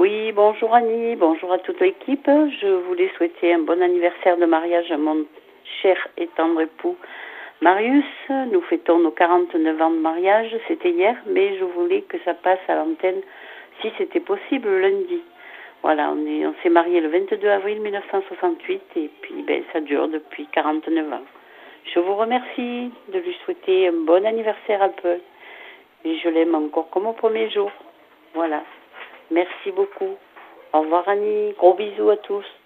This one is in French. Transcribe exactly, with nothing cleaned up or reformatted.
Oui, bonjour Annie, bonjour à toute l'équipe. Je voulais souhaiter un bon anniversaire de mariage à mon cher et tendre époux Marius. Nous fêtons nos quarante-neuf ans de mariage, c'était hier, mais je voulais que ça passe à l'antenne si c'était possible lundi. Voilà, on est, on s'est mariés le vingt-deux avril mille neuf cent soixante-huit et puis ben, ça dure depuis quarante-neuf ans. Je vous remercie de lui souhaiter un bon anniversaire un peu. Et je l'aime encore comme au premier jour. Voilà. Merci beaucoup. Au revoir Annie. Gros bisous à tous.